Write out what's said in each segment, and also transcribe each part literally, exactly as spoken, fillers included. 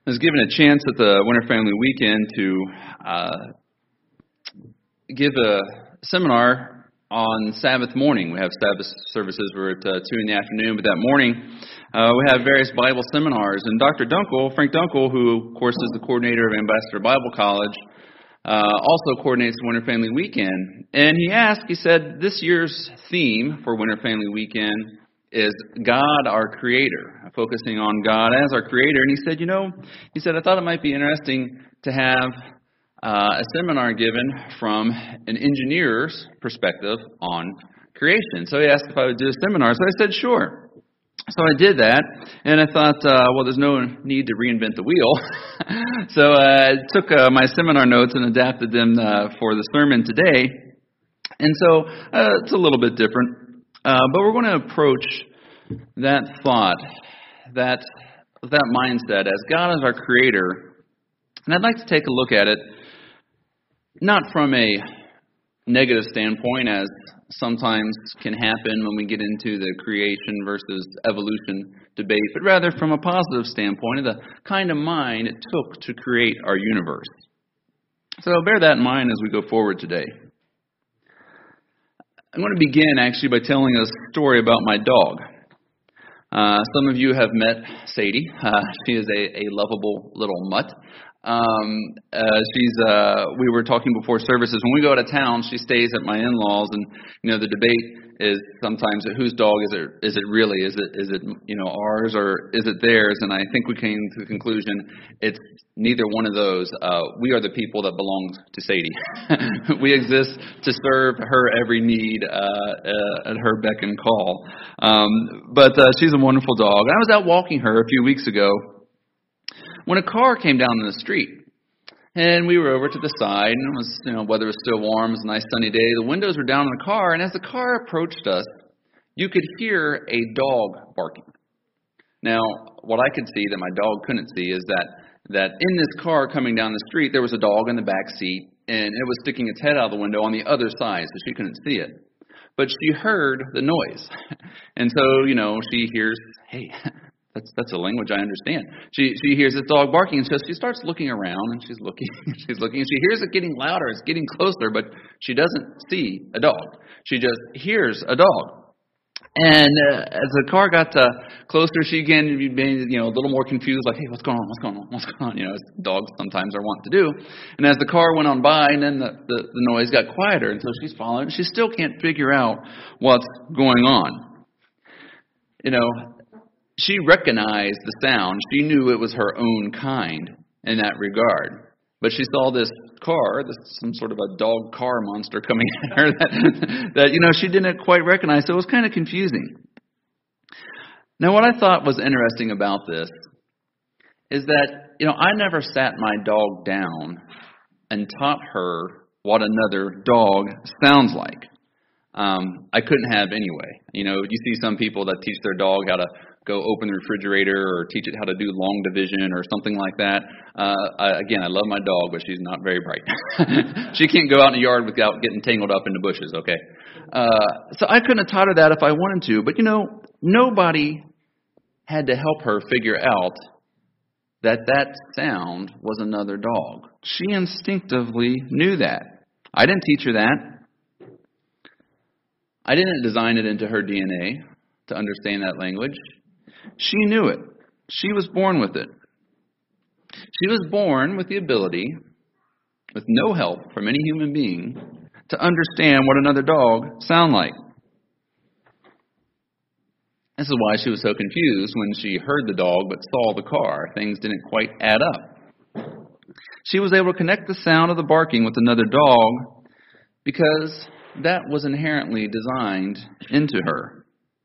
I was given a chance at the Winter Family Weekend to uh, give a seminar on Sabbath morning. We have Sabbath services. We're at uh, two in the afternoon, but that morning uh, we have various Bible seminars. And Doctor Dunkel, Frank Dunkel, who of course is the coordinator of Ambassador Bible College, uh, also coordinates the Winter Family Weekend. And he asked, he said, this year's theme for Winter Family Weekend is God, our Creator, focusing on God as our Creator. And he said, you know, he said, I thought it might be interesting to have uh, a seminar given from an engineer's perspective on creation. So he asked if I would do a seminar. So I said, sure. So I did that, and I thought, uh, well, there's no need to reinvent the wheel. so I took uh, my seminar notes and adapted them uh, for the sermon today. And so uh, it's a little bit different. Uh, but we're going to approach that thought, that that mindset as God is our Creator. And I'd like to take a look at it, not from a negative standpoint, as sometimes can happen when we get into the creation versus evolution debate, but rather from a positive standpoint of the kind of mind it took to create our universe. So bear that in mind as we go forward today. I'm going to begin actually by telling a story about my dog. Uh, some of you have met Sadie. Uh, she is a, a lovable little mutt. Um, uh, she's. Uh, we were talking before services. When we go out of town, she stays at my in-laws, and you know the debate is sometimes whose dog is it? Is it really? Is it? Is it you know ours or is it theirs? And I think we came to the conclusion it's neither one of those. Uh, we are the people that belong to Sadie. We exist to serve her every need uh, uh, at her beck and call. Um, but uh, she's a wonderful dog. I was out walking her a few weeks ago when a car came down the street. And we were over to the side, and it was, you know, weather was still warm, it was a nice sunny day. The windows were down in the car, and as the car approached us, you could hear a dog barking. Now, what I could see that my dog couldn't see is that that in this car coming down the street, there was a dog in the back seat, and it was sticking its head out the window on the other side, so she couldn't see it. But she heard the noise. And so, you know, she hears, hey, that's that's a language I understand. She she hears this dog barking, and so she starts looking around, and she's looking, she's looking, and she hears it getting louder, it's getting closer, but she doesn't see a dog. She just hears a dog. And uh, as the car got uh, closer, she again became, you know, a little more confused, like, hey, what's going on, what's going on, what's going on, you know, as dogs sometimes are wont to do. And as the car went on by, and then the, the, the noise got quieter, and so she's following, she still can't figure out what's going on. You know, she recognized the sound. She knew it was her own kind in that regard. But she saw this car, this some sort of a dog car monster coming at her that, that you know, she didn't quite recognize. So it was kind of confusing. Now, what I thought was interesting about this is that, you know, I never sat my dog down and taught her what another dog sounds like. Um, I couldn't have anyway. You know, you see some people that teach their dog how to go open the refrigerator or teach it how to do long division or something like that. Uh, I, again, I love my dog, but she's not very bright. She can't go out in the yard without getting tangled up in the bushes, okay? Uh, so I couldn't have taught her that if I wanted to. But, you know, nobody had to help her figure out that that sound was another dog. She instinctively knew that. I didn't teach her that. I didn't design it into her D N A to understand that language. She knew it. She was born with it. She was born with the ability, with no help from any human being, to understand what another dog sounds like. This is why she was so confused when she heard the dog but saw the car. Things didn't quite add up. She was able to connect the sound of the barking with another dog because that was inherently designed into her.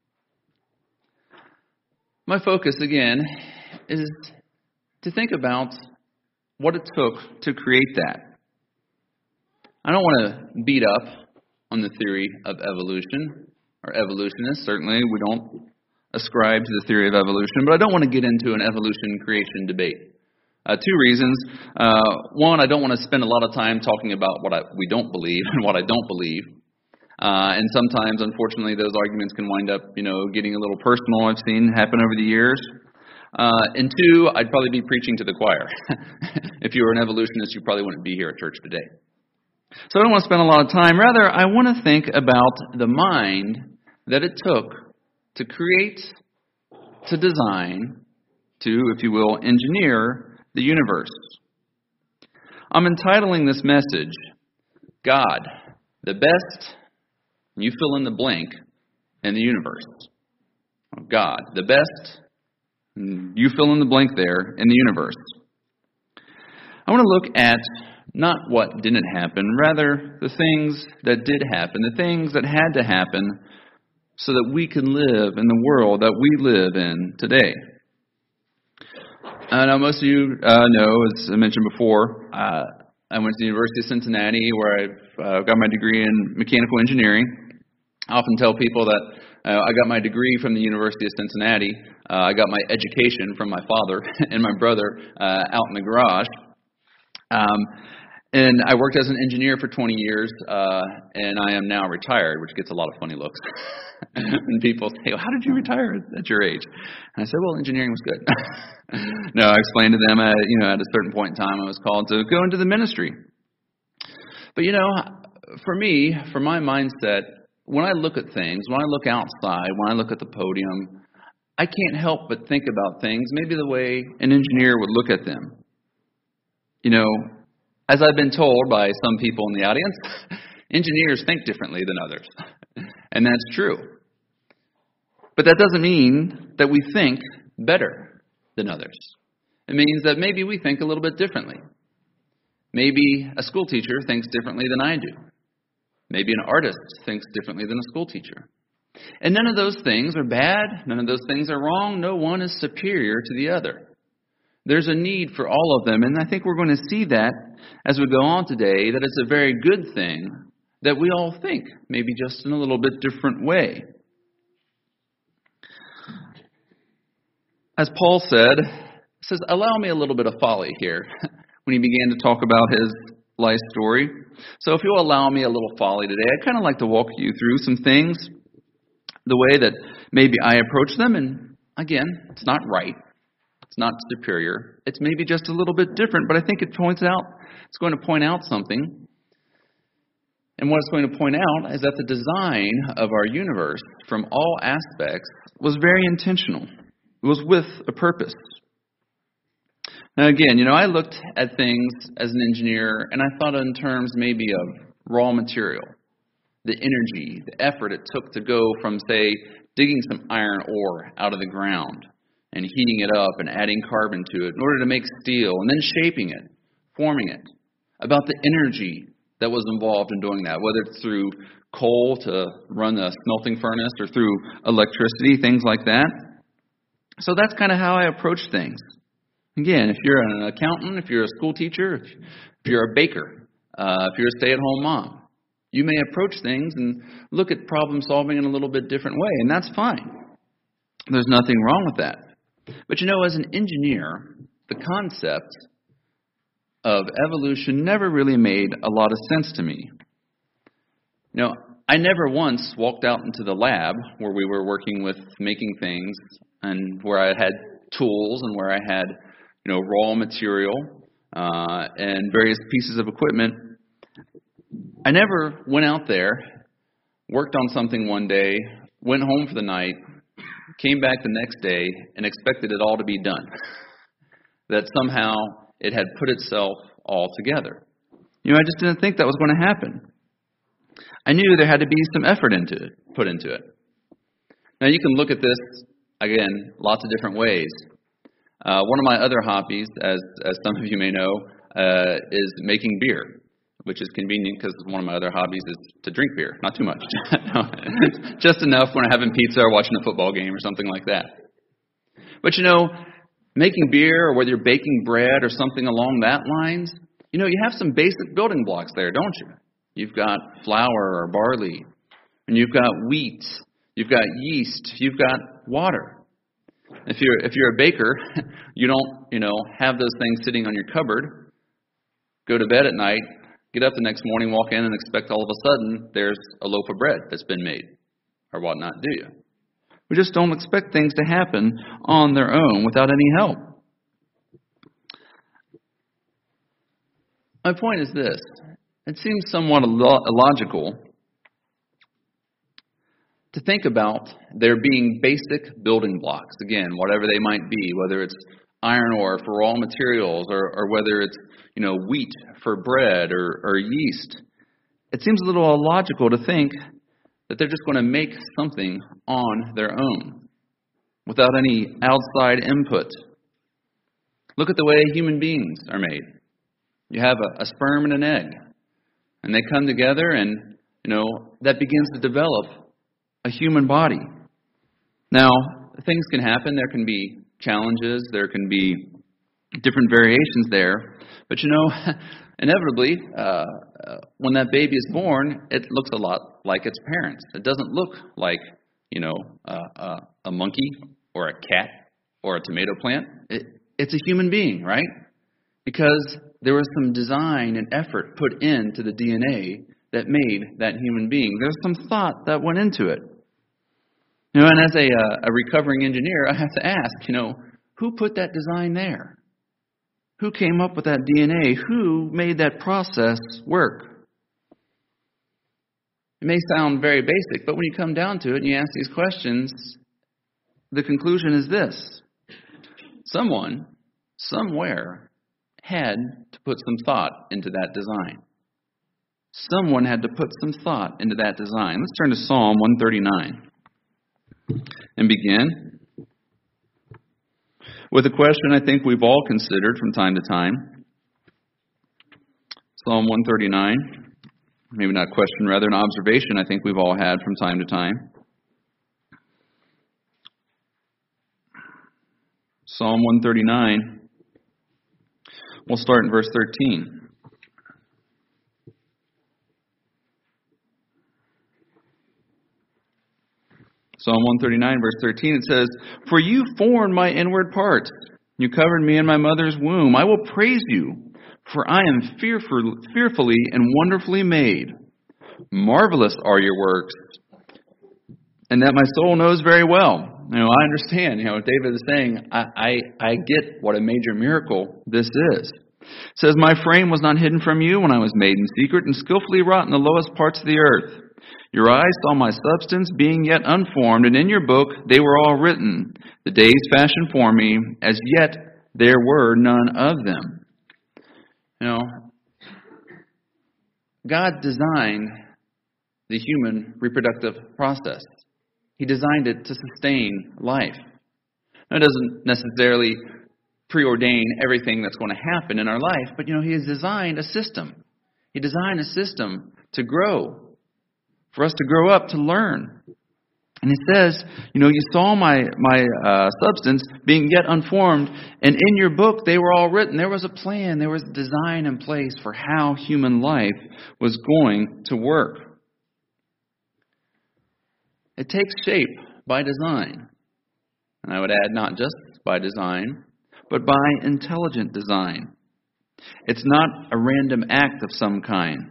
My focus, again, is to think about what it took to create that. I don't want to beat up on the theory of evolution, or evolutionists. Certainly, we don't ascribe to the theory of evolution, but I don't want to get into an evolution-creation debate. Uh, two reasons. Uh, one, I don't want to spend a lot of time talking about what I, we don't believe and what I don't believe. Uh, and sometimes, unfortunately, those arguments can wind up, you know, getting a little personal. I've seen happen over the years. Uh, and two, I'd probably be preaching to the choir. If you were an evolutionist, you probably wouldn't be here at church today. So I don't want to spend a lot of time. Rather, I want to think about the mind that it took to create, to design, to, if you will, engineer the universe. I'm entitling this message, God, the best, you fill in the blank, in the universe. God, the best, you fill in the blank there, in the universe. I want to look at not what didn't happen, rather the things that did happen, the things that had to happen so that we can live in the world that we live in today. I know most of you uh, know, as I mentioned before, uh, I went to the University of Cincinnati where I uh, got my degree in mechanical engineering. I often tell people that uh, I got my degree from the University of Cincinnati. Uh, I got my education from my father and my brother uh, out in the garage. Um, and I worked as an engineer for twenty years, uh, and I am now retired, which gets a lot of funny looks. And people say, well, how did you retire at your age? And I said, well, engineering was good. No, I explained to them, uh, you know, at a certain point in time I was called to go into the ministry. But, you know, for me, for my mindset, when I look at things, when I look outside, when I look at the podium, I can't help but think about things maybe the way an engineer would look at them. You know, as I've been told by some people in the audience, engineers think differently than others. And that's true. But that doesn't mean that we think better than others. It means that maybe we think a little bit differently. Maybe a school teacher thinks differently than I do. Maybe an artist thinks differently than a school teacher. And none of those things are bad. None of those things are wrong. No one is superior to the other. There's a need for all of them. And I think we're going to see that as we go on today, that it's a very good thing that we all think, maybe just in a little bit different way. As Paul said, he says, allow me a little bit of folly here, when he began to talk about his life story. So if you'll allow me a little folly today, I'd kind of like to walk you through some things, the way that maybe I approach them. And again, it's not right. It's not superior. It's maybe just a little bit different, but I think it points out, it's going to point out something. And what it's going to point out is that the design of our universe from all aspects was very intentional. It was with a purpose. Now again, you know, I looked at things as an engineer and I thought in terms maybe of raw material, the energy, the effort it took to go from, say, digging some iron ore out of the ground and heating it up and adding carbon to it in order to make steel and then shaping it, forming it, about the energy that was involved in doing that, whether it's through coal to run a smelting furnace or through electricity, things like that. So that's kind of how I approach things. Again, if you're an accountant, if you're a school teacher, if you're a baker, uh, if you're a stay-at-home mom, you may approach things and look at problem solving in a little bit different way, and that's fine. There's nothing wrong with that. But you know, as an engineer, the concept of evolution never really made a lot of sense to me. You know, I never once walked out into the lab where we were working with making things and where I had tools and where I had, you know, raw material uh, and various pieces of equipment. I never went out there, worked on something one day, went home for the night, came back the next day, and expected it all to be done. That somehow it had put itself all together. You know, I just didn't think that was going to happen. I knew there had to be some effort into it, put into it. Now, you can look at this, again, lots of different ways. Uh, one of my other hobbies, as as some of you may know, uh, is making beer, which is convenient because one of my other hobbies is to drink beer. Not too much. Just enough when I'm having pizza or watching a football game or something like that. But, you know, making beer or whether you're baking bread or something along that lines, you know, you have some basic building blocks there, don't you? You've got flour or barley, and you've got wheat, you've got yeast, you've got water. If you're if you're a baker, you don't, you know, have those things sitting on your cupboard, go to bed at night, get up the next morning, walk in, and expect all of a sudden there's a loaf of bread that's been made or whatnot, do you? We just don't expect things to happen on their own without any help. My point is this. It seems somewhat illo- illogical to think about there being basic building blocks, again, whatever they might be, whether it's iron ore for raw materials or, or whether it's, you know, wheat for bread or, or yeast. It seems a little illogical to think that they're just going to make something on their own without any outside input. Look at the way human beings are made. You have a, a sperm and an egg, and they come together, and, you know, that begins to develop a human body. Now, things can happen. There can be challenges. There can be different variations there. But, you know, inevitably, uh, uh, when that baby is born, it looks a lot like its parents. It doesn't look like, you know, uh, uh, a monkey or a cat or a tomato plant. It, it's a human being, right? Because there was some design and effort put into the D N A that made that human being. There's some thought that went into it. You know, and as a, uh, a recovering engineer, I have to ask, you know, who put that design there? Who came up with that D N A? Who made that process work? It may sound very basic, but when you come down to it and you ask these questions, the conclusion is this. Someone, somewhere, had to put some thought into that design. Someone had to put some thought into that design. Let's turn to Psalm one thirty-nine and begin with a question I think we've all considered from time to time. Psalm one thirty-nine, maybe not a question, rather an observation I think we've all had from time to time. Psalm one thirty-nine, we'll start in verse thirteen. Psalm one thirty-nine, verse thirteen, it says, "For you formed my inward parts. You covered me in my mother's womb. I will praise you, for I am fearful, fearfully and wonderfully made. Marvelous are your works, and that my soul knows very well." You know, I understand. You know, David is saying, I, I, I get what a major miracle this is. It says, "My frame was not hidden from you when I was made in secret and skillfully wrought in the lowest parts of the earth. Your eyes saw my substance being yet unformed, and in your book they were all written, the days fashioned for me, as yet there were none of them." You know, God designed the human reproductive process. He designed it to sustain life. Now, it doesn't necessarily preordain everything that's going to happen in our life, but, you know, He has designed a system. He designed a system to grow, for us to grow up, to learn. And it says, you know, you saw my my uh, substance being yet unformed, and in your book they were all written. There was a plan, there was a design in place for how human life was going to work. It takes shape by design. And I would add, not just by design, but by intelligent design. It's not a random act of some kind.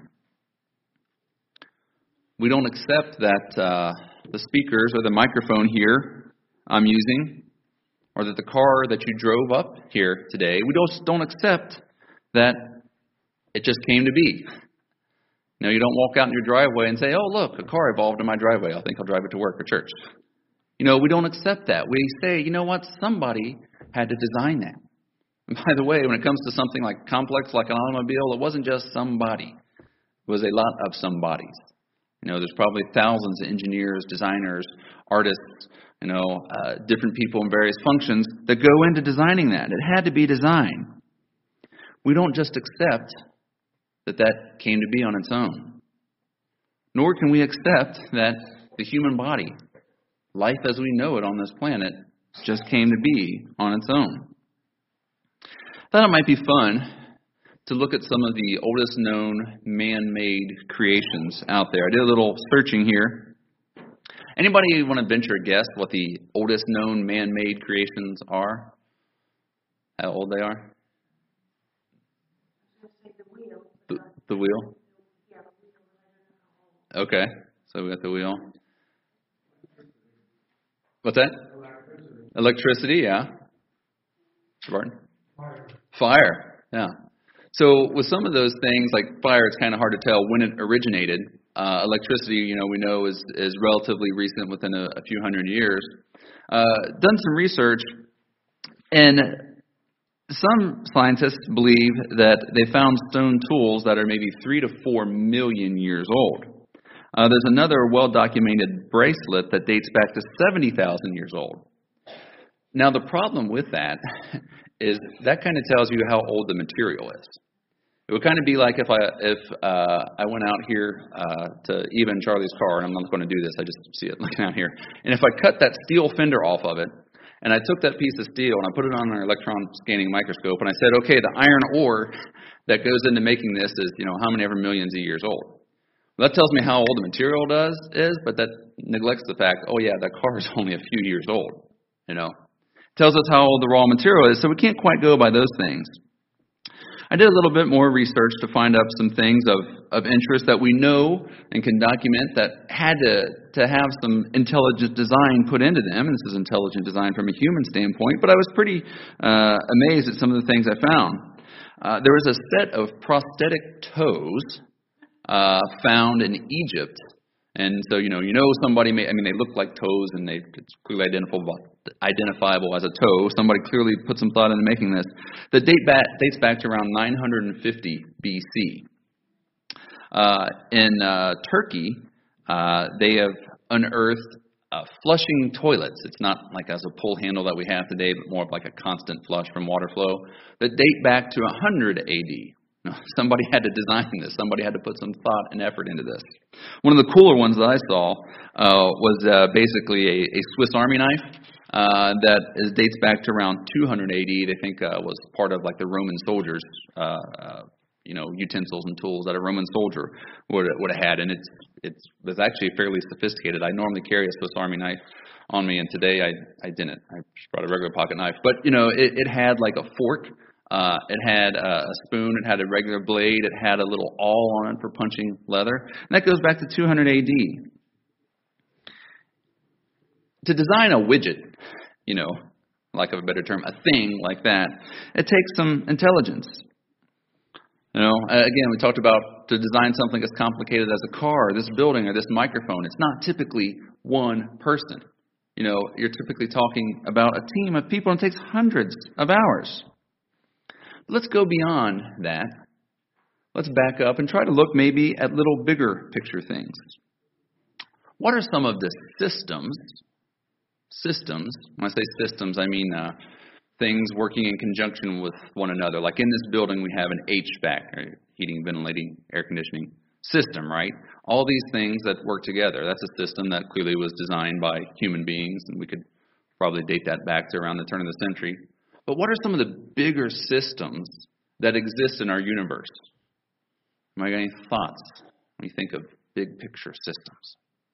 We don't accept that uh, the speakers or the microphone here I'm using, or that the car that you drove up here today, we just don't accept that it just came to be. You know, you don't walk out in your driveway and say, "Oh, look, a car evolved in my driveway. I think I'll drive it to work or church." You know, we don't accept that. We say, you know what, somebody had to design that. And by the way, when it comes to something like complex, like an automobile, it wasn't just somebody. It was a lot of somebodies. You know, there's probably thousands of engineers, designers, artists, you know, uh, different people in various functions that go into designing that. It had to be designed. We don't just accept that that came to be on its own. Nor can we accept that the human body, life as we know it on this planet, just came to be on its own. I thought it might be fun to look at some of the oldest known man-made creations out there. I did a little searching here. Anybody want to venture a guess what the oldest known man-made creations are? How old they are? The, the wheel? Okay, so we got the wheel. What's that? Electricity, Electricity yeah. Barton? Fire. Fire, yeah. So with some of those things, like fire, it's kind of hard to tell when it originated. Uh, electricity, you know, we know is, is relatively recent, within a, a few hundred years. Uh, done some research, and some scientists believe that they found stone tools that are maybe three to four million years old. Uh, there's another well-documented bracelet that dates back to seventy thousand years old. Now, the problem with that is that kind of tells you how old the material is. It would kind of be like if I if uh, I went out here uh, to Eva and Charlie's car, and I'm not going to do this, I just see it looking out here. And if I cut that steel fender off of it, and I took that piece of steel and I put it on an electron scanning microscope, and I said, okay, the iron ore that goes into making this is, you know, how many ever millions of years old. Well, that tells me how old the material does is, but that neglects the fact, oh yeah, that car is only a few years old. You know, it tells us how old the raw material is, so we can't quite go by those things. I did a little bit more research to find out some things of, of interest that we know and can document that had to, to have some intelligent design put into them. And this is intelligent design from a human standpoint, but I was pretty uh, amazed at some of the things I found. Uh, there was a set of prosthetic toes uh, found in Egypt. And so, you know, you know somebody, may, I mean, they look like toes, and they, it's clearly identifiable, identifiable as a toe. Somebody clearly put some thought into making this. The date back, dates back to around nine hundred fifty B C. Uh, in uh, Turkey, uh, they have unearthed uh, flushing toilets. It's not like as a pull handle that we have today, but more of like a constant flush from water flow, that date back to one hundred A D. Somebody had to design this. Somebody had to put some thought and effort into this. One of the cooler ones that I saw uh, was uh, basically a, a Swiss Army knife uh, that is, dates back to around two hundred A D. They think uh, was part of like the Roman soldiers, uh, uh, you know, utensils and tools that a Roman soldier would would have had, and it's it's was actually fairly sophisticated. I normally carry a Swiss Army knife on me, and today I I didn't. I just brought a regular pocket knife, but you know, it, it had like a fork. Uh, it had a spoon, it had a regular blade, it had a little awl on it for punching leather. And that goes back to two hundred A D. To design a widget, you know, lack of a better term, a thing like that, it takes some intelligence. You know, again, we talked about to design something as complicated as a car, or this building, or this microphone. It's not typically one person. You know, you're typically talking about a team of people, and it takes hundreds of hours. Let's go beyond that. Let's back up and try to look maybe at little bigger picture things. What are some of the systems, systems, when I say systems, I mean uh, things working in conjunction with one another. Like in this building, we have an H V A C, heating, ventilating, air conditioning system, right? All these things that work together. That's a system that clearly was designed by human beings, and we could probably date that back to around the turn of the century. But what are some of the bigger systems that exist in our universe? Am I got any thoughts when you think of big picture systems?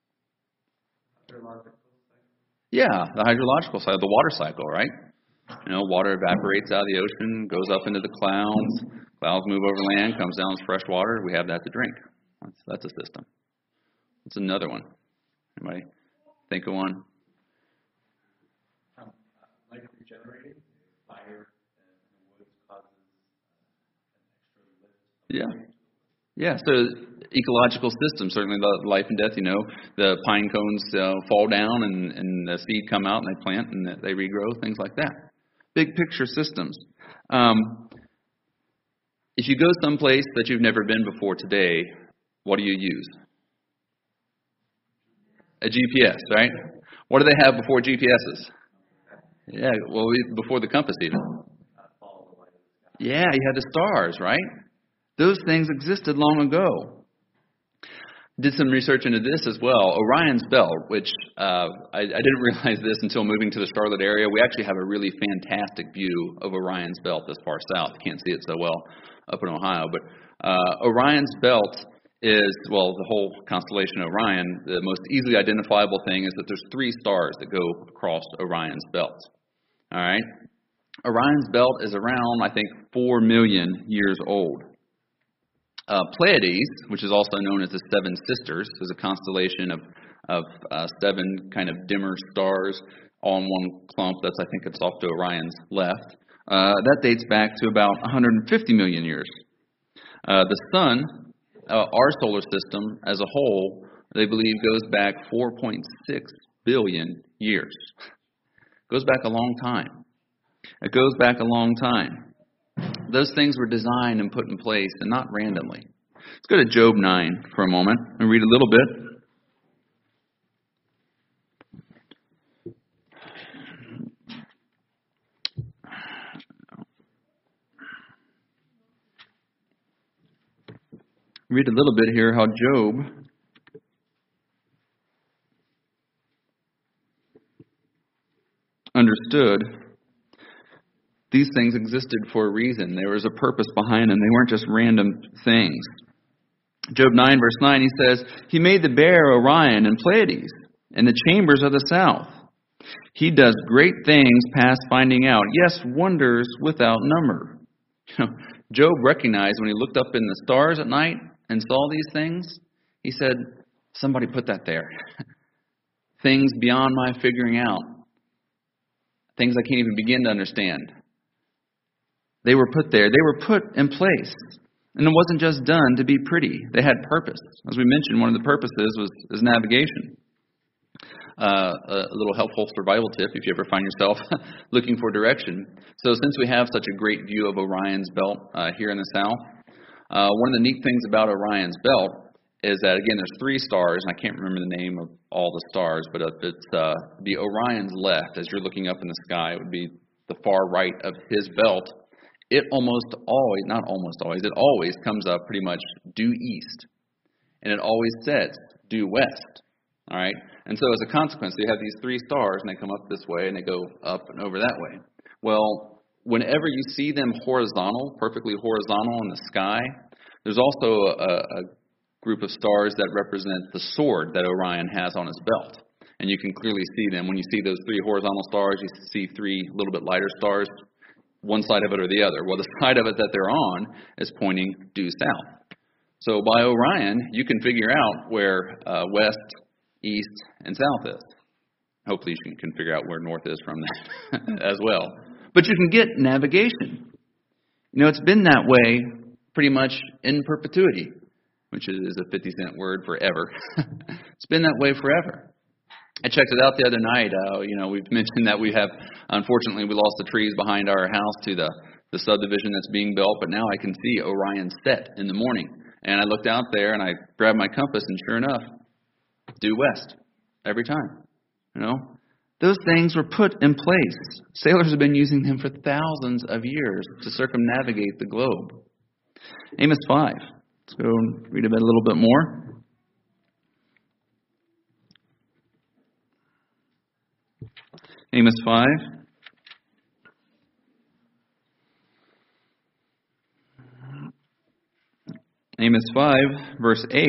Yeah, the hydrological cycle, the water cycle, right? You know, water evaporates out of the ocean, goes up into the clouds, clouds move over land, comes down as fresh water. We have that to drink. That's, that's a system. What's another one? Anybody think of one? Um, uh, like regenerating. Fire in the woods causes uh, an extra lift. Yeah. Yeah, so ecological system, certainly the life and death, you know, the pine cones uh, fall down and, and the seed come out and they plant and they regrow, things like that. Big picture systems. Um, if you go someplace that you've never been before today, what do you use? A G P S, right? What do they have before G P S's? Yeah, well, before the compass even. Yeah, you had the stars, right? Those things existed long ago. Did some research into this as well. Orion's Belt, which uh, I, I didn't realize this until moving to the Charlotte area. We actually have a really fantastic view of Orion's Belt this far south. You can't see it so well up in Ohio. But uh, Orion's Belt is, well, the whole constellation Orion. The most easily identifiable thing is that there's three stars that go across Orion's Belt. All right? Orion's Belt is around, I think, four million years old. Uh, Pleiades, which is also known as the Seven Sisters, is a constellation of of uh, seven kind of dimmer stars all in one clump. That's, I think it's off to Orion's left. Uh, that dates back to about one hundred fifty million years. Uh, the sun, uh, our solar system as a whole, they believe goes back four point six billion years. Goes back a long time. It goes back a long time. Those things were designed and put in place, and not randomly. Let's go to Job nine for a moment and read a little bit. Read a little bit here how Job understood these things existed for a reason. There was a purpose behind them. They weren't just random things. Job nine, verse nine, he says, He made the bear Orion and Pleiades and the chambers of the south. He does great things past finding out. Yes, wonders without number. You know, Job recognized when he looked up in the stars at night and saw these things, he said, somebody put that there. Things beyond my figuring out. Things I can't even begin to understand. They were put there. They were put in place. And it wasn't just done to be pretty. They had purpose. As we mentioned, one of the purposes was is navigation. Uh, a little helpful survival tip if you ever find yourself looking for direction. So since we have such a great view of Orion's belt uh, here in the south, uh, one of the neat things about Orion's belt is that, again, there's three stars, and I can't remember the name of all the stars, but it's uh, the Orion's left, as you're looking up in the sky, it would be the far right of his belt. It almost always, not almost always, it always comes up pretty much due east. And it always sets due west. All right? And so as a consequence, you have these three stars, and they come up this way, and they go up and over that way. Well, whenever you see them horizontal, perfectly horizontal in the sky, there's also a, a group of stars that represent the sword that Orion has on his belt. And you can clearly see them. When you see those three horizontal stars, you see three little bit lighter stars, one side of it or the other. Well, the side of it that they're on is pointing due south. So by Orion, you can figure out where uh, west, east, and south is. Hopefully you can figure out where north is from that as well. But you can get navigation. You know, it's been that way pretty much in perpetuity, which is a fifty cent word for ever. It's been that way forever. I checked it out the other night. Uh, you know, we've mentioned that we have, unfortunately, we lost the trees behind our house to the, the subdivision that's being built, but now I can see Orion set in the morning. And I looked out there and I grabbed my compass, and sure enough, due west every time. You know, those things were put in place. Sailors have been using them for thousands of years to circumnavigate the globe. Amos five. Let's go and read about it a little bit more. Amos five. Amos five, verse eight.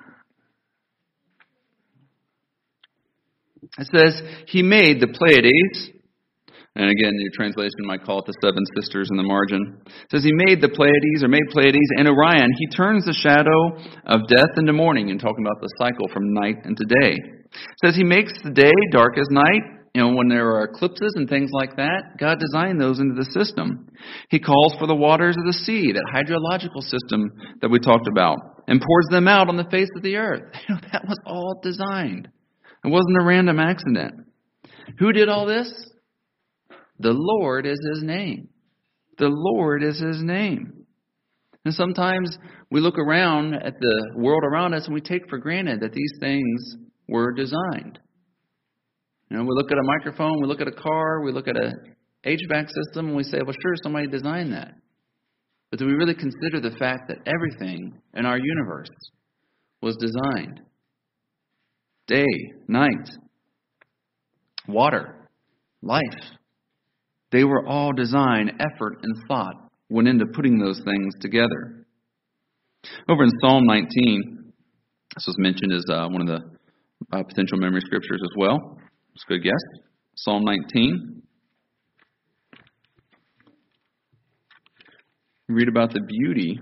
It says, He made the Pleiades. And again, your translation might call it the seven sisters in the margin. It says, He made the Pleiades, or made Pleiades, and Orion. He turns the shadow of death into morning, and talking about the cycle from night into day. It says, He makes the day dark as night. You know, when there are eclipses and things like that, God designed those into the system. He calls for the waters of the sea, that hydrological system that we talked about, and pours them out on the face of the earth. You know, that was all designed. It wasn't a random accident. Who did all this? The Lord is His name. The Lord is His name. And sometimes we look around at the world around us and we take for granted that these things were designed. You know, we look at a microphone, we look at a car, we look at a H V A C system, and we say, well, sure, somebody designed that. But do we really consider the fact that everything in our universe was designed? Day, night, water, life. They were all designed, effort and thought went into putting those things together. Over in Psalm nineteen, this was mentioned as uh, one of the uh, potential memory scriptures as well. It's a good guess. Psalm nineteen. Read about the beauty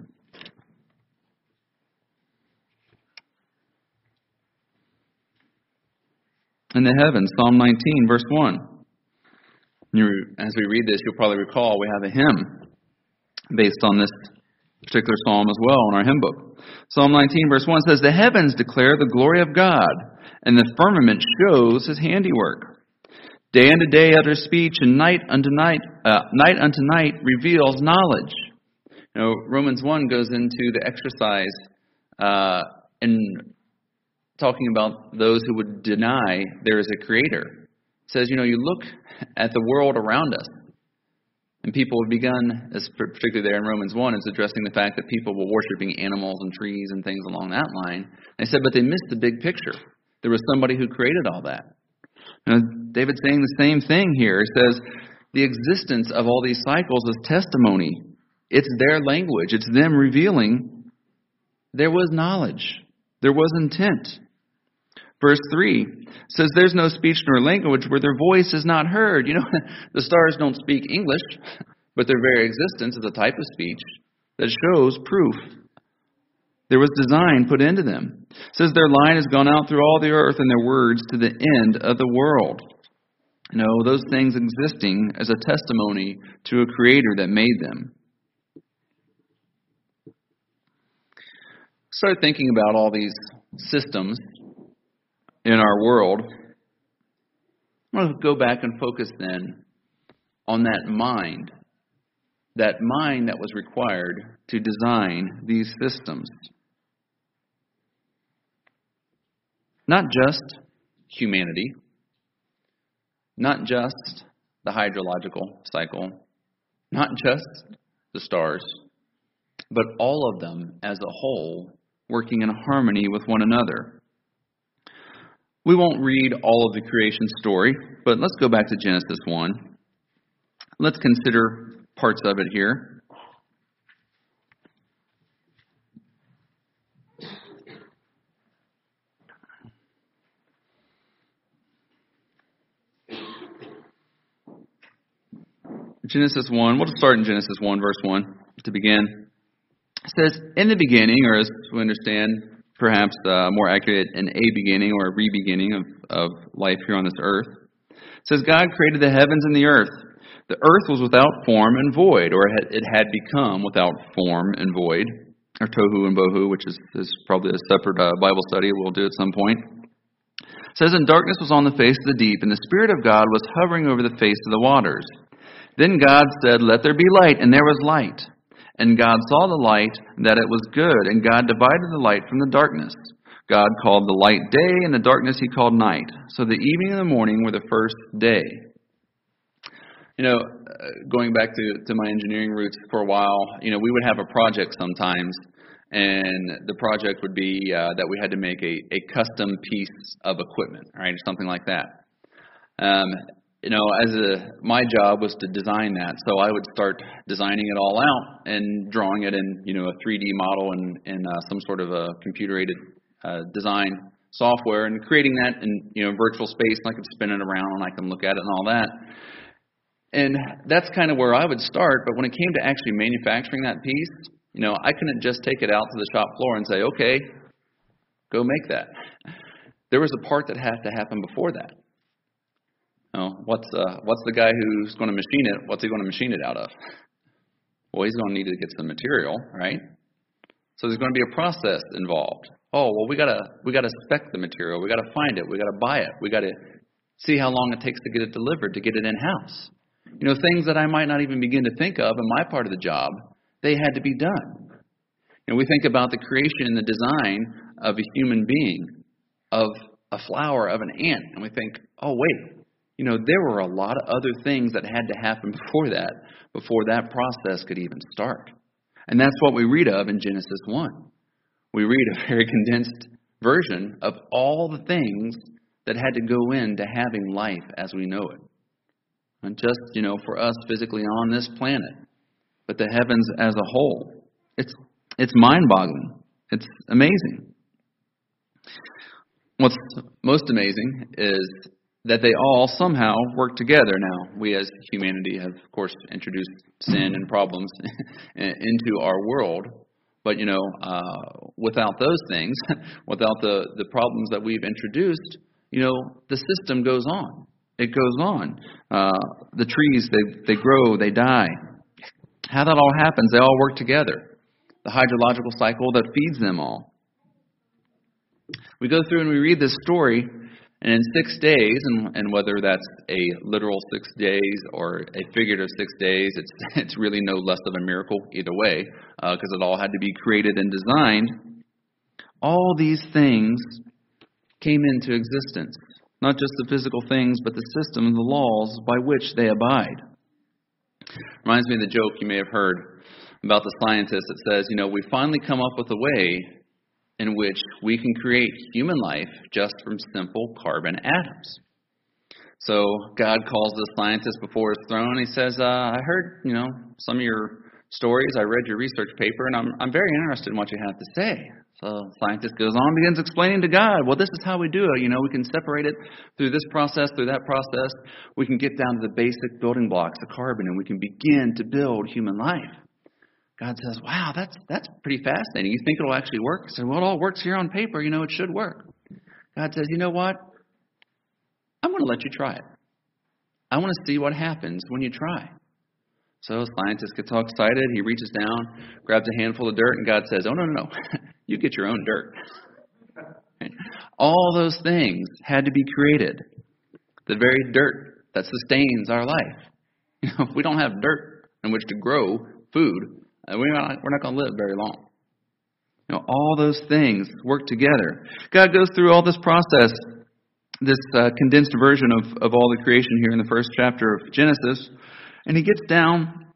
in the heavens. Psalm nineteen, verse one. You, as we read this, you'll probably recall we have a hymn based on this particular psalm as well in our hymn book. Psalm nineteen, verse one says, "The heavens declare the glory of God, and the firmament shows his handiwork. Day unto day utters speech, and night unto night, uh, night unto night reveals knowledge." You know, Romans one goes into the exercise uh, in talking about those who would deny there is a creator. It says, you know, you look at the world around us, and people have begun, as particularly there in Romans one, it's addressing the fact that people were worshiping animals and trees and things along that line. They said, but they missed the big picture. There was somebody who created all that. You know, David's saying the same thing here. He says, the existence of all these cycles is testimony. It's their language. It's them revealing there was knowledge. There was intent. Verse three says, there's no speech nor language where their voice is not heard. You know, the stars don't speak English, but their very existence is a type of speech that shows proof. There was design put into them. It says their line has gone out through all the earth and their words to the end of the world. You know, those things existing as a testimony to a creator that made them. Start thinking about all these systems in our world. I want to go back and focus then on that mind. That mind that was required to design these systems. Not just humanity, not just the hydrological cycle, not just the stars, but all of them as a whole working in harmony with one another. We won't read all of the creation story, but let's go back to Genesis one. Let's consider parts of it here. Genesis one, we'll just start in Genesis one, verse one to begin. It says, in the beginning, or as we understand, perhaps uh, more accurate, in a beginning or a re-beginning of, of life here on this earth. It says, God created the heavens and the earth. The earth was without form and void, or it had become without form and void, or tohu and bohu, which is, is probably a separate uh, Bible study we'll do at some point. It says, and darkness was on the face of the deep, and the Spirit of God was hovering over the face of the waters. Then God said, let there be light, and there was light. And God saw the light, that it was good, and God divided the light from the darkness. God called the light day, and the darkness he called night. So the evening and the morning were the first day. You know, going back to, to my engineering roots for a while, you know, we would have a project sometimes, and the project would be uh, that we had to make a, a custom piece of equipment, right, or something like that. Um, you know, as a, my job was to design that, so I would start designing it all out and drawing it in, you know, a three D model and, and uh, some sort of a computer-aided uh, design software, and creating that in, you know, virtual space, and I could spin it around and I can look at it and all that. And that's kind of where I would start, but when it came to actually manufacturing that piece, you know, I couldn't just take it out to the shop floor and say, okay, go make that. There was a part that had to happen before that. You know, what's uh, what's the guy who's going to machine it, what's he going to machine it out of? Well, he's going to need to get some material, right? So there's going to be a process involved. Oh, well, we gotta we gotta spec the material, we gotta find it, we gotta buy it, we gotta see how long it takes to get it delivered, to get it in house. You know, things that I might not even begin to think of in my part of the job, they had to be done. You know, we think about the creation and the design of a human being, of a flower, of an ant, and we think, oh, wait, you know, there were a lot of other things that had to happen before that, before that process could even start. And that's what we read of in Genesis one. We read a very condensed version of all the things that had to go into having life as we know it. And just, you know, for us physically on this planet, but the heavens as a whole. It's it's mind-boggling. It's amazing. What's most amazing is that they all somehow work together. Now, we as humanity have, of course, introduced sin and problems into our world. But, you know, uh, without those things, without the, the problems that we've introduced, you know, the system goes on. It goes on. Uh, the trees, they, they grow, they die. How that all happens, they all work together. The hydrological cycle that feeds them all. We go through and we read this story, and in six days, and, and whether that's a literal six days or a figurative six days, it's it's really no less of a miracle either way, because uh, it all had to be created and designed. All these things came into existence. Not just the physical things, but the system and the laws by which they abide. Reminds me of the joke you may have heard about the scientist that says, you know, we finally come up with a way in which we can create human life just from simple carbon atoms. So God calls the scientist before his throne. He says, uh, I heard, you know, some of your stories. I read your research paper, and I'm I'm very interested in what you have to say. So the scientist goes on, begins explaining to God, well, this is how we do it. You know, we can separate it through this process, through that process. We can get down to the basic building blocks, the carbon, and we can begin to build human life. God says, wow, that's that's pretty fascinating. You think it'll actually work? I said, well, it all works here on paper. You know, it should work. God says, you know what? I'm going to let you try it. I want to see what happens when you try. So the scientist gets all excited. He reaches down, grabs a handful of dirt, and God says, oh, no, no, no. You get your own dirt. All those things had to be created. The very dirt that sustains our life. You know, if we don't have dirt in which to grow food, we're not, we're not going to live very long. You know, all those things work together. God goes through all this process, this uh, condensed version of, of all the creation here in the first chapter of Genesis, and he gets down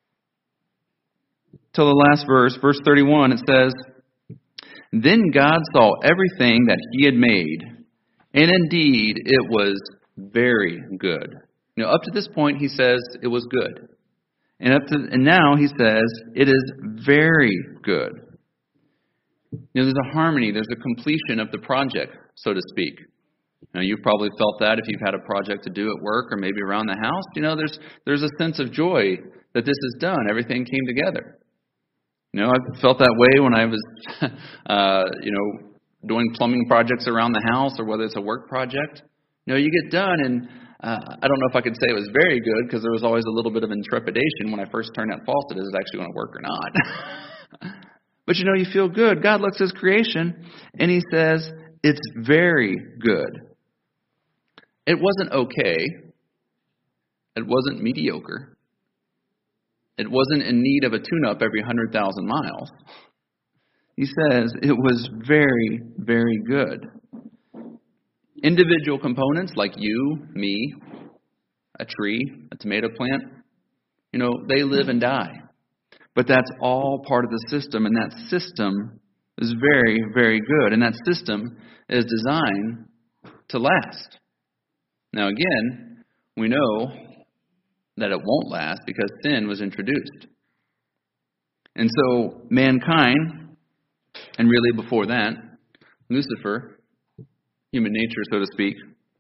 till the last verse, verse thirty-one. It says, then God saw everything that he had made, and indeed it was very good. You know, up to this point he says it was good. And up to and now he says it is very good. You know, there's a harmony, there's a completion of the project, so to speak. You know, you've probably felt that if you've had a project to do at work or maybe around the house. You know, there's there's a sense of joy that this is done. Everything came together. You know, I felt that way when I was, uh, you know, doing plumbing projects around the house, or whether it's a work project. You know, you get done, and uh, I don't know if I could say it was very good, because there was always a little bit of intrepidation when I first turned that faucet. Is it actually going to work or not? But you know, you feel good. God looks at his creation, and he says, it's very good. It wasn't okay. It wasn't mediocre. It wasn't in need of a tune-up every one hundred thousand miles. He says it was very, very good. Individual components like you, me, a tree, a tomato plant, you know, they live and die. But that's all part of the system, and that system is very, very good. And that system is designed to last. Now again, we know that it won't last because sin was introduced. And so mankind, and really before that, Lucifer, human nature, so to speak,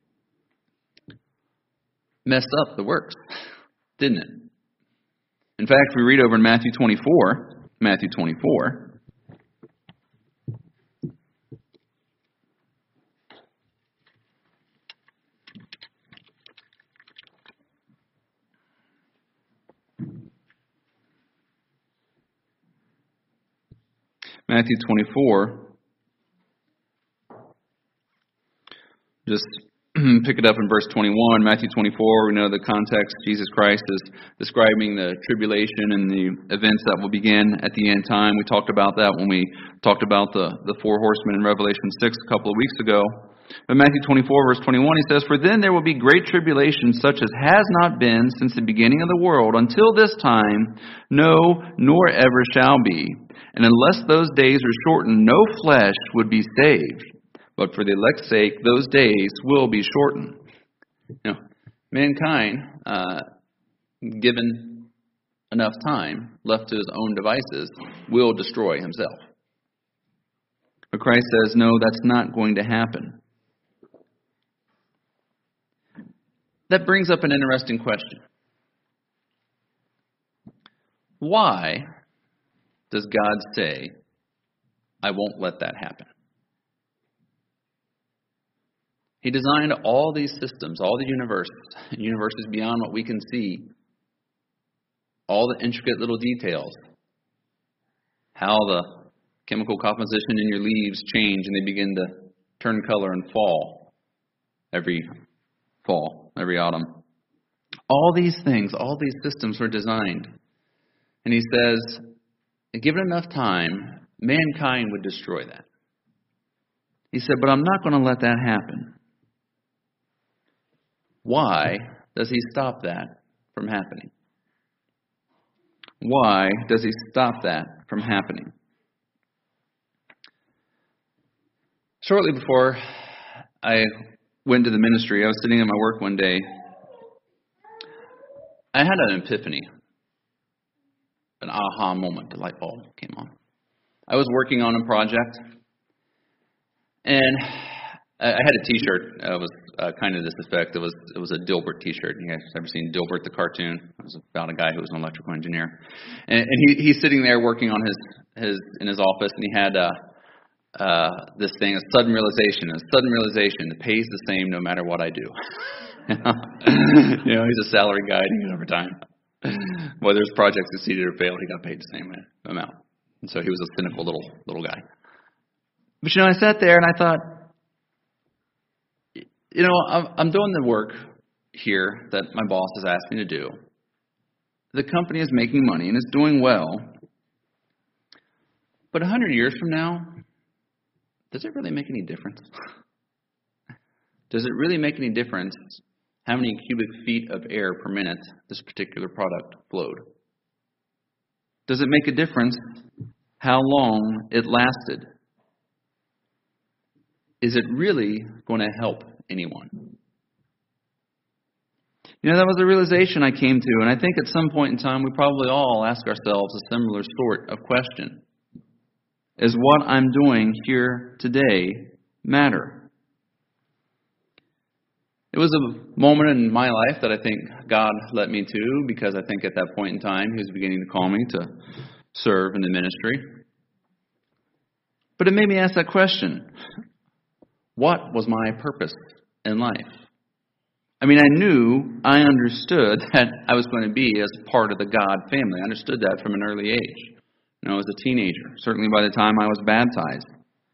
messed up the works, didn't it? In fact, we read over in Matthew twenty-four, Matthew twenty-four, Matthew twenty-four, just pick it up in verse twenty-one. Matthew twenty-four, we know the context. Jesus Christ is describing the tribulation and the events that will begin at the end time. We talked about that when we talked about the, the four horsemen in Revelation six a couple of weeks ago. But Matthew twenty-four, verse twenty-one, he says, for then there will be great tribulation, such as has not been since the beginning of the world, until this time, no, nor ever shall be. And unless those days are shortened, no flesh would be saved. But for the elect's sake, those days will be shortened. You know, mankind, uh, given enough time, left to his own devices, will destroy himself. But Christ says, no, that's not going to happen. That brings up an interesting question. Why does God say, I won't let that happen? He designed all these systems, all the universe, universes beyond what we can see, all the intricate little details, how the chemical composition in your leaves change and they begin to turn color and fall every fall, every autumn. All these things, all these systems were designed. And he says, given enough time, mankind would destroy that. He said, but I'm not going to let that happen. Why does he stop that from happening? Why does he stop that from happening? Shortly before I went to the ministry, I was sitting in my work one day. I had an epiphany, an aha moment, a light bulb came on. I was working on a project, and I had a T-shirt. It was uh, kind of this effect. It was it was a Dilbert T-shirt. You guys ever seen Dilbert the cartoon? It was about a guy who was an electrical engineer, and, and he he's sitting there working on his his in his office, and he had uh, uh, this thing, a sudden realization. A sudden realization. It pays the same no matter what I do. You know, he's a salary guy. He gets overtime. Whether his project succeeded or failed, he got paid the same amount. And so he was a cynical little little guy. But you know, I sat there and I thought, you know, I'm, I'm doing the work here that my boss has asked me to do. The company is making money and it's doing well. But a hundred years from now, does it really make any difference? Does it really make any difference how many cubic feet of air per minute this particular product flowed? Does it make a difference how long it lasted? Is it really going to help anyone? You know, that was a realization I came to, and I think at some point in time we probably all ask ourselves a similar sort of question. Is what I'm doing here today matter? It was a moment in my life that I think God led me to, because I think at that point in time He was beginning to call me to serve in the ministry. But it made me ask that question. What was my purpose in life? I mean, I knew, I understood that I was going to be as part of the God family. I understood that from an early age. You know, as a teenager, certainly by the time I was baptized.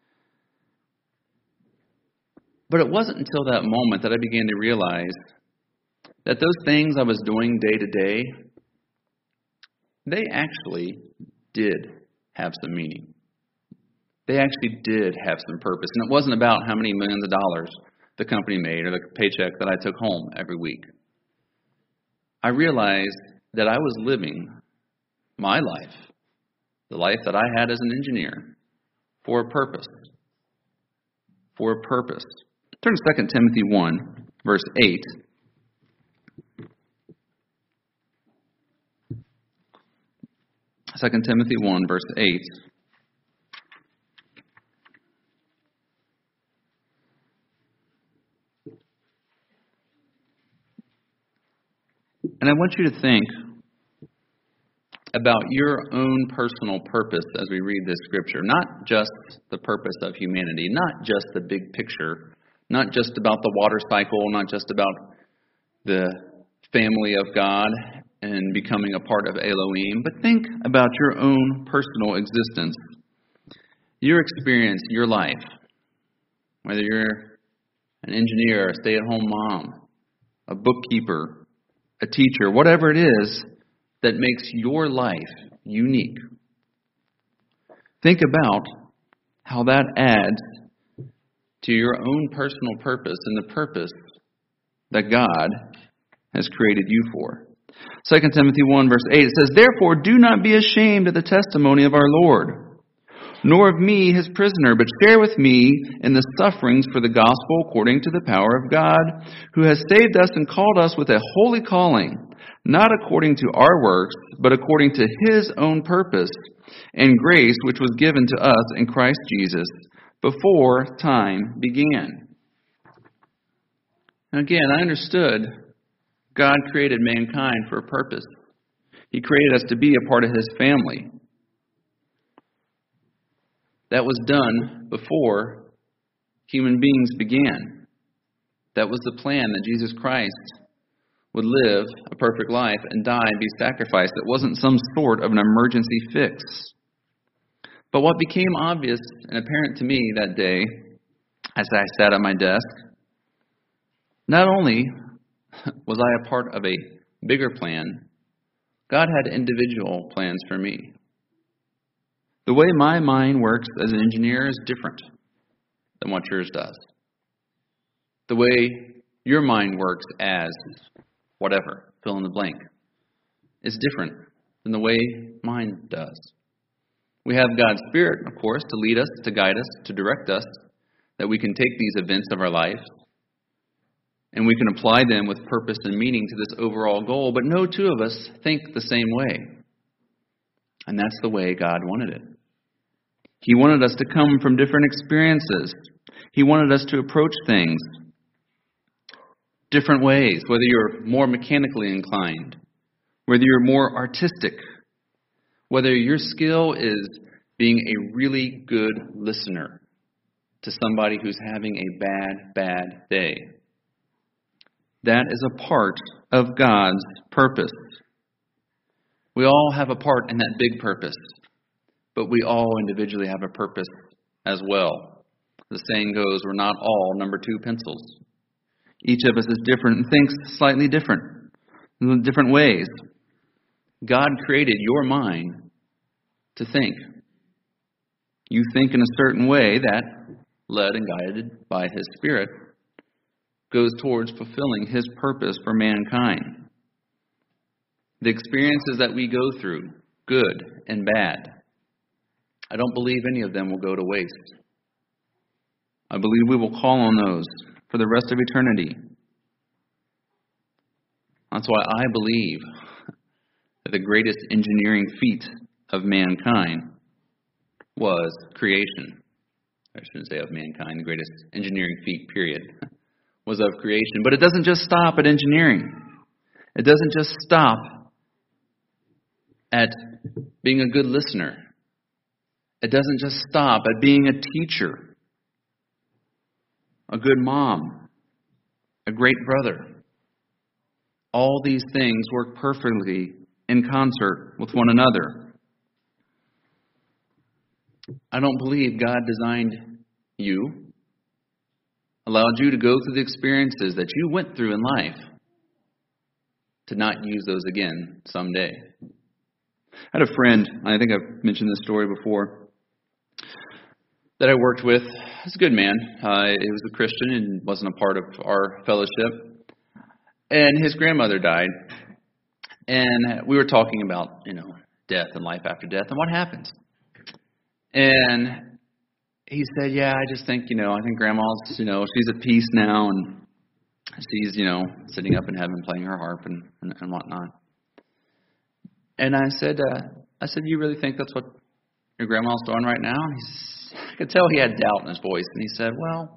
But it wasn't until that moment that I began to realize that those things I was doing day to day, they actually did have some meaning. They actually did have some purpose. And it wasn't about how many millions of dollars the company made or the paycheck that I took home every week. I realized that I was living my life, the life that I had as an engineer, for a purpose. For a purpose. Turn to Second Timothy one, verse eight. Second Timothy one, verse eight. And I want you to think about your own personal purpose as we read this scripture. Not just the purpose of humanity, not just the big picture, not just about the water cycle, not just about the family of God and becoming a part of Elohim, but think about your own personal existence, your experience, your life. Whether you're an engineer, a stay-at-home mom, a bookkeeper, a teacher, whatever it is that makes your life unique. Think about how that adds to your own personal purpose and the purpose that God has created you for. Second Timothy one, verse eight, it says, "Therefore do not be ashamed of the testimony of our Lord, nor of me, his prisoner, but share with me in the sufferings for the gospel according to the power of God, who has saved us and called us with a holy calling, not according to our works, but according to his own purpose and grace, which was given to us in Christ Jesus before time began." And again, I understood God created mankind for a purpose. He created us to be a part of his family. That was done before human beings began. That was the plan, that Jesus Christ would live a perfect life and die and be sacrificed. It wasn't some sort of an emergency fix. But what became obvious and apparent to me that day, as I sat at my desk, not only was I a part of a bigger plan, God had individual plans for me. The way my mind works as an engineer is different than what yours does. The way your mind works as whatever, fill in the blank, is different than the way mine does. We have God's Spirit, of course, to lead us, to guide us, to direct us, that we can take these events of our life and we can apply them with purpose and meaning to this overall goal. But no two of us think the same way. And that's the way God wanted it. He wanted us to come from different experiences. He wanted us to approach things different ways, whether you're more mechanically inclined, whether you're more artistic, whether your skill is being a really good listener to somebody who's having a bad, bad day. That is a part of God's purpose. We all have a part in that big purpose, but we all individually have a purpose as well. The saying goes, we're not all number two pencils. Each of us is different and thinks slightly different, in different ways. God created your mind to think. You think in a certain way that, led and guided by His Spirit, goes towards fulfilling His purpose for mankind. The experiences that we go through, good and bad, I don't believe any of them will go to waste. I believe we will call on those for the rest of eternity. That's why I believe that the greatest engineering feat of mankind was creation. I shouldn't say of mankind, the greatest engineering feat, period, was of creation. But it doesn't just stop at engineering. It doesn't just stop at being a good listener. It doesn't just stop at being a teacher, a good mom, a great brother. All these things work perfectly in concert with one another. I don't believe God designed you, allowed you to go through the experiences that you went through in life, to not use those again someday. I had a friend, I think I've mentioned this story before, that I worked with. He's a good man. Uh, he was a Christian and wasn't a part of our fellowship. And his grandmother died. And we were talking about, you know, death and life after death and what happens. And he said, yeah, I just think, you know, I think Grandma's, you know, she's at peace now. And she's, you know, sitting up in heaven playing her harp and, and, and whatnot. And I said, uh, I said, you really think that's what your grandma's doing right now? And he's, I could tell he had doubt in his voice. And he said, well,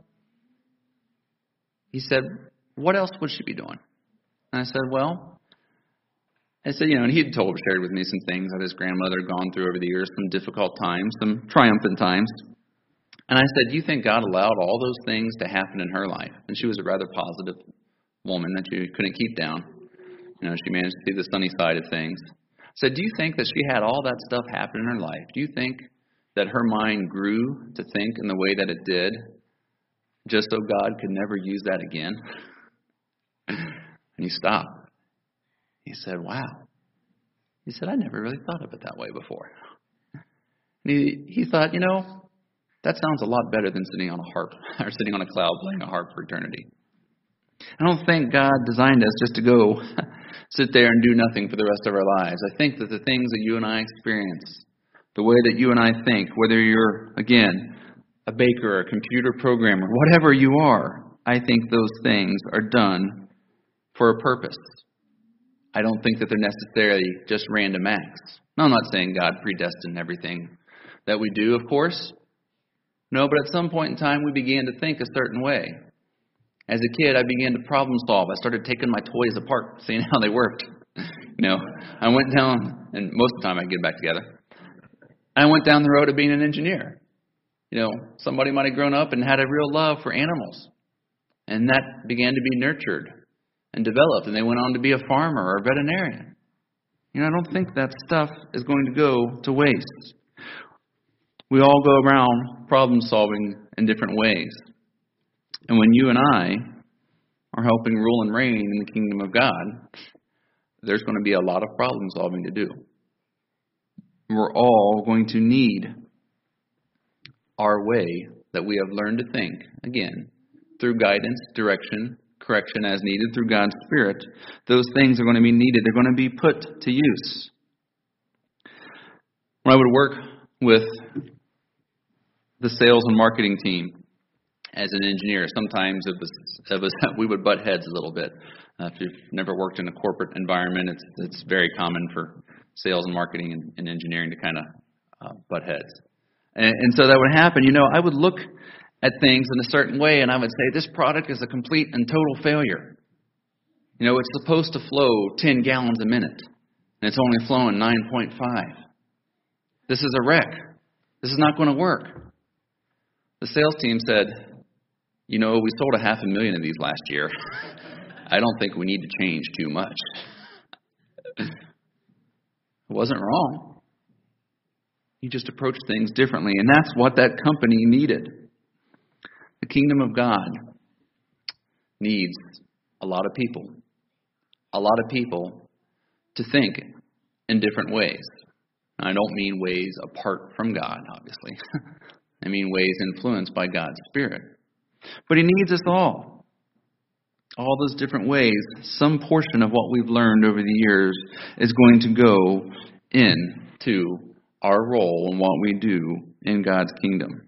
he said, what else would she be doing? And I said, well, I said, you know, and he had told, shared with me some things that his grandmother had gone through over the years, some difficult times, some triumphant times. And I said, do you think God allowed all those things to happen in her life? And she was a rather positive woman that you couldn't keep down. You know, she managed to see the sunny side of things. I said, do you think that she had all that stuff happen in her life? Do you think that her mind grew to think in the way that it did, just so God could never use that again? And he stopped. He said, wow. He said, I never really thought of it that way before. And he, he thought, you know, that sounds a lot better than sitting on a harp or sitting on a cloud playing a harp for eternity. I don't think God designed us just to go sit there and do nothing for the rest of our lives. I think that the things that you and I experience, the way that you and I think, whether you're, again, a baker, a computer programmer, whatever you are, I think those things are done for a purpose. I don't think that they're necessarily just random acts. No, I'm not saying God predestined everything that we do, of course. No, but at some point in time, we began to think a certain way. As a kid, I began to problem solve. I started taking my toys apart, seeing how they worked. You know, I went down, and most of the time I get back together. I went down the road of being an engineer. You know, somebody might have grown up and had a real love for animals. And that began to be nurtured and developed, and they went on to be a farmer or a veterinarian. You know, I don't think that stuff is going to go to waste. We all go around problem solving in different ways. And when you and I are helping rule and reign in the kingdom of God, there's going to be a lot of problem solving to do. We're all going to need our way that we have learned to think, again, through guidance, direction, correction as needed through God's Spirit. Those things are going to be needed. They're going to be put to use. When I would work with the sales and marketing team as an engineer, sometimes it was, it was we would butt heads a little bit. Uh, if you've never worked in a corporate environment, it's it's very common for sales and marketing and, and engineering to kind of uh, butt heads. And, and so that would happen. You know, I would look at things in a certain way, and I would say, this product is a complete and total failure. You know, it's supposed to flow ten gallons a minute, and it's only flowing nine point five. This is a wreck. This is not going to work. The sales team said, you know, we sold a half a million of these last year. I don't think we need to change too much. It wasn't wrong. He just approached things differently, and that's what that company needed. The kingdom of God needs a lot of people, a lot of people to think in different ways. I don't mean ways apart from God, obviously. I mean ways influenced by God's Spirit. But He needs us all. All those different ways, some portion of what we've learned over the years is going to go into our role and what we do in God's kingdom.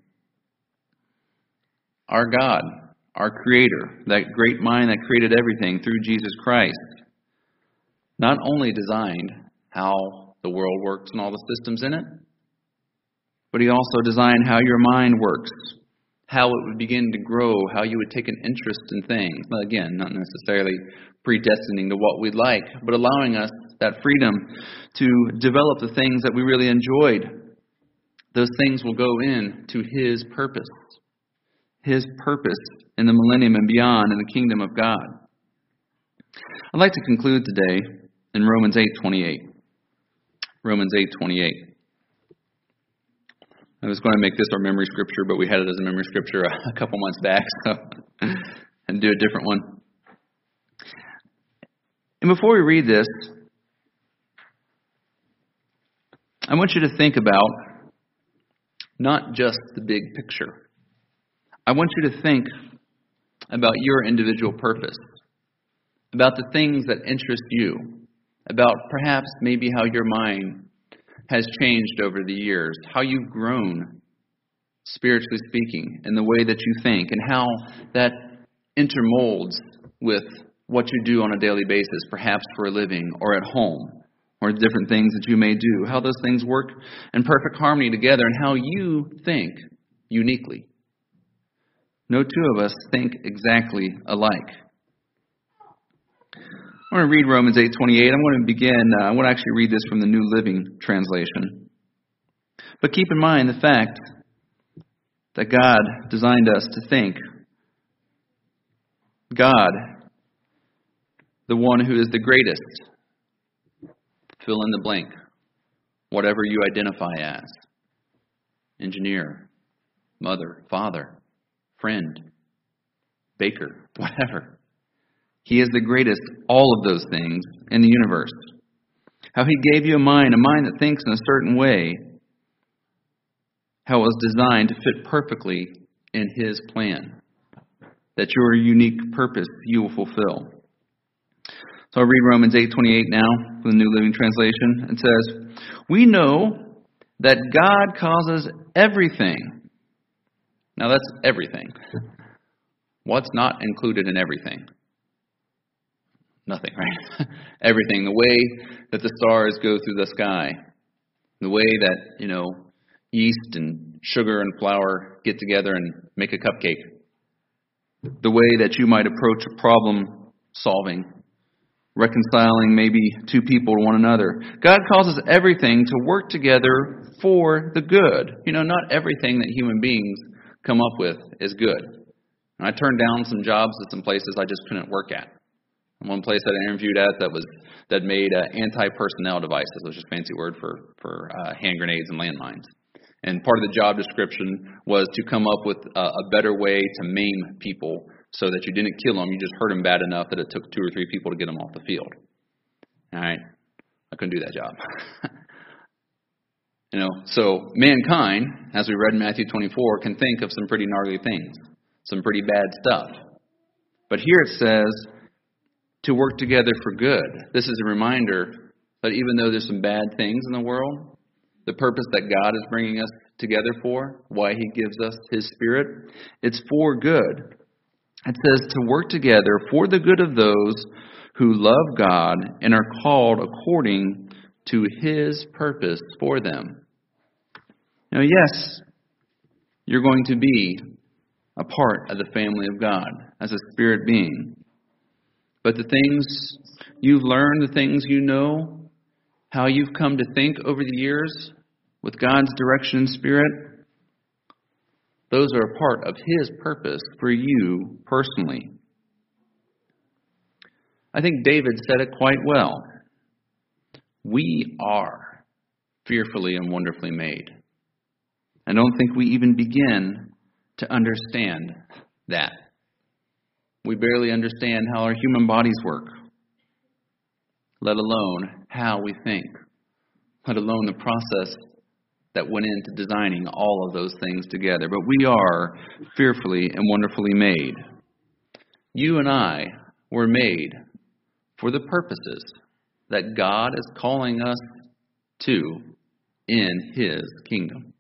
Our God, our Creator, that great mind that created everything through Jesus Christ, not only designed how the world works and all the systems in it, but He also designed how your mind works, how it would begin to grow, how you would take an interest in things. Again, not necessarily predestining to what we'd like, but allowing us that freedom to develop the things that we really enjoyed. Those things will go into His purpose. His purpose in the millennium and beyond in the kingdom of God. I'd like to conclude today in Romans eight twenty-eight. Romans eight twenty-eight. I was going to make this our memory scripture, but we had it as a memory scripture a couple months back, so and do a different one. And before we read this, I want you to think about not just the big picture. I want you to think about your individual purpose, about the things that interest you, about perhaps maybe how your mind has changed over the years, how you've grown, spiritually speaking, in the way that you think, and how that intermolds with what you do on a daily basis, perhaps for a living or at home, or different things that you may do, how those things work in perfect harmony together, and how you think uniquely. No two of us think exactly alike. I want to read Romans eight twenty-eight. I'm going to begin, uh, I want to actually read this from the New Living Translation. But keep in mind the fact that God designed us to think. God, the one who is the greatest, fill in the blank, whatever you identify as. Engineer, mother, father, friend, baker, whatever. He is the greatest, all of those things in the universe. How He gave you a mind, a mind that thinks in a certain way. How it was designed to fit perfectly in His plan. That your unique purpose you will fulfill. So I'll read Romans eight twenty-eight now from the New Living Translation. It says, we know that God causes everything. Now that's everything. What's not included in everything? Nothing, right? Everything. The way that the stars go through the sky. The way that, you know, yeast and sugar and flour get together and make a cupcake. The way that you might approach a problem solving. Reconciling maybe two people to one another. God causes everything to work together for the good. You know, not everything that human beings come up with is good. And I turned down some jobs at some places I just couldn't work at. One place that I interviewed at that was that made uh, anti-personnel devices, which is a fancy word for for uh, hand grenades and landmines. And part of the job description was to come up with a, a better way to maim people so that you didn't kill them, you just hurt them bad enough that it took two or three people to get them off the field. All right, I couldn't do that job. You know, so mankind, as we read in Matthew twenty-four, can think of some pretty gnarly things, some pretty bad stuff. But here it says to work together for good. This is a reminder that even though there's some bad things in the world, the purpose that God is bringing us together for, why He gives us His Spirit, it's for good. It says to work together for the good of those who love God and are called according to His purpose for them. Now, yes, you're going to be a part of the family of God as a spirit being. But the things you've learned, the things you know, how you've come to think over the years with God's direction and Spirit, those are a part of His purpose for you personally. I think David said it quite well. We are fearfully and wonderfully made. I don't think we even begin to understand that. We barely understand how our human bodies work, let alone how we think, let alone the process that went into designing all of those things together. But we are fearfully and wonderfully made. You and I were made for the purposes that God is calling us to in His kingdom.